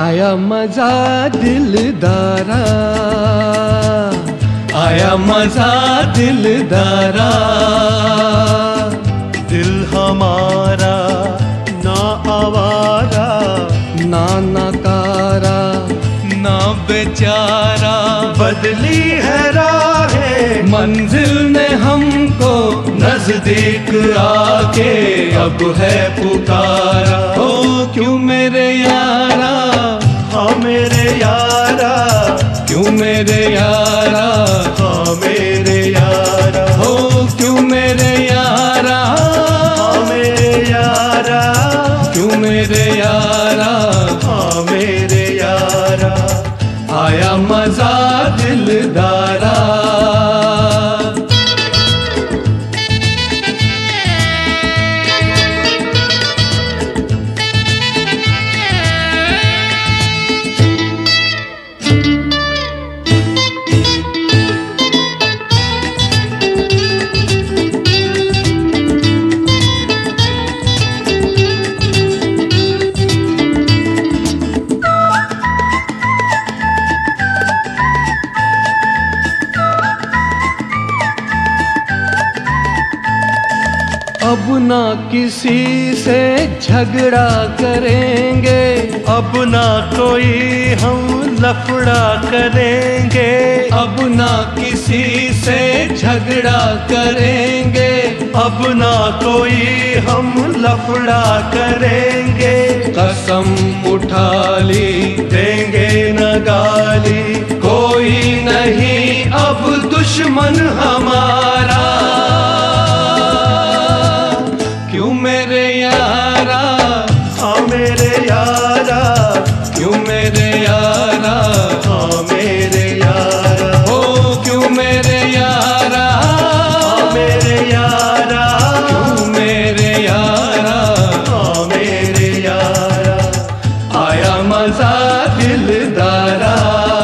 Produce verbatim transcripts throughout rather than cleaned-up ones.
आया मजा दिलदारा, आया मजा दिलदारा। दिल हमारा ना आवारा, ना नकारा, ना बेचारा, बदली है राहें मंजिल ने हमको नजदीक आके अब है पुकारा। ओ क्यों मेरे यारा, हाँ मेरे यारा, क्यों मेरे यारा, हाँ मेरे यारा, ओ क्यों मेरे यारा, हाँ मेरे यारा, क्यों मेरे यारा, हाँ मेरे यारा। आया मजा दिलदारा। अब ना किसी से झगड़ा करेंगे, अब ना कोई हम लफड़ा करेंगे, अब ना किसी से झगड़ा करेंगे, अब ना कोई हम लफड़ा करेंगे। कसम उठा ली देंगे न गाली, कोई नहीं अब दुश्मन हमारा। क्यों मेरे यारा, हाँ मेरे यारा, क्यों मेरे यारा, हाँ मेरे यारा, ओ क्यों मेरे यारा, हाँ मेरे यारा, क्यों मेरे यारा, हाँ मेरे यारा। आया मजा दिलदारा।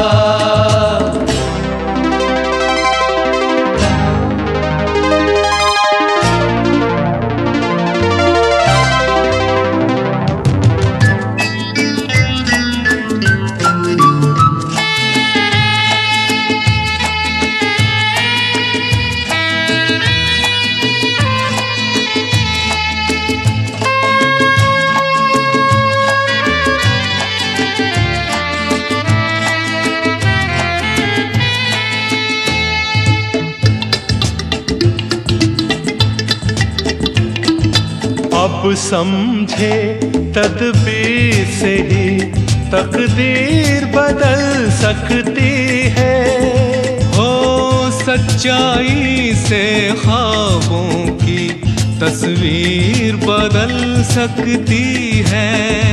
अब समझे तदबीर से ही तकदीर बदल सकती है। हो सच्चाई से ख्वाबों की तस्वीर बदल सकती है।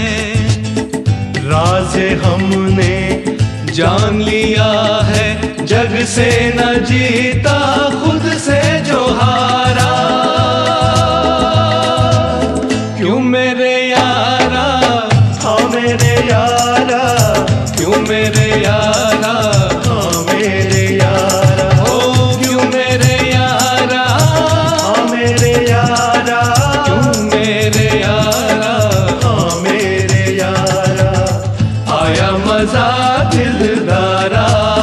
राज़े हमने जान लिया है, जग से न जीता खुद से जो हारा। क्यों मेरे यारा, हाँ मेरे यारा, क्यों मेरे यारा, हाँ मेरे यारा, ओ क्यों मेरे यारा, हाँ मेरे यारा, क्यों मेरे यारा, हाँ मेरे यारा। आया मजा दिलदारा।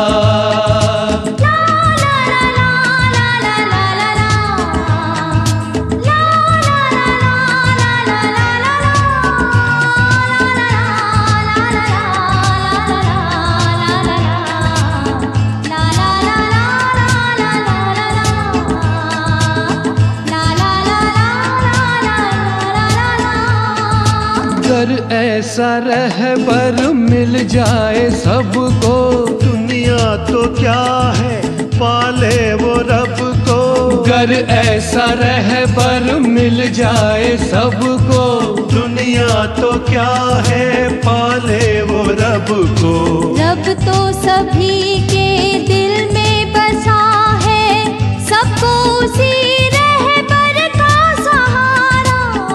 अगर ऐसा रहबर मिल जाए सबको, दुनिया तो क्या है पाले वो रब को। अगर ऐसा रहबर मिल जाए सबको, दुनिया तो क्या है पाले वो रब को। रब तो सभी के दिल में बसा है, सबको उसी रहबर का सहारा।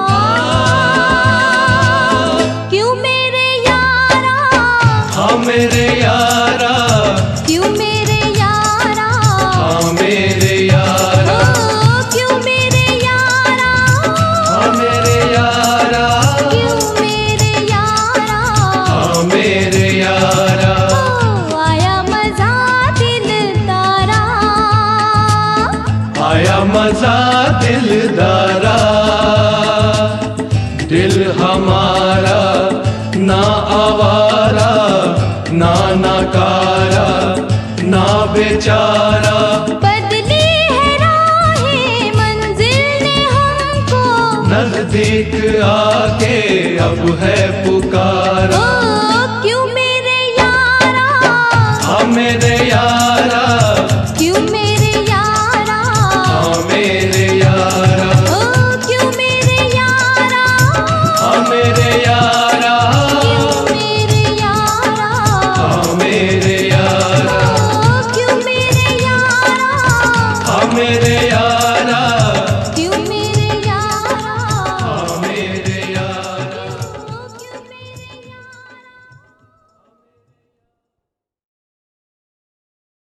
क्यों मेरे यारा, हाँ मेरे यारा, क्यों मेरे यारा, हाँ मेरे यारा, ओ क्यों मेरे यारा, हाँ मेरे यारा, क्यों मेरे यारा, हाँ मेरे बेचारा। बदली है राहें मंजिल ने हमको, नजदीक आके अब है पुकारा। ओ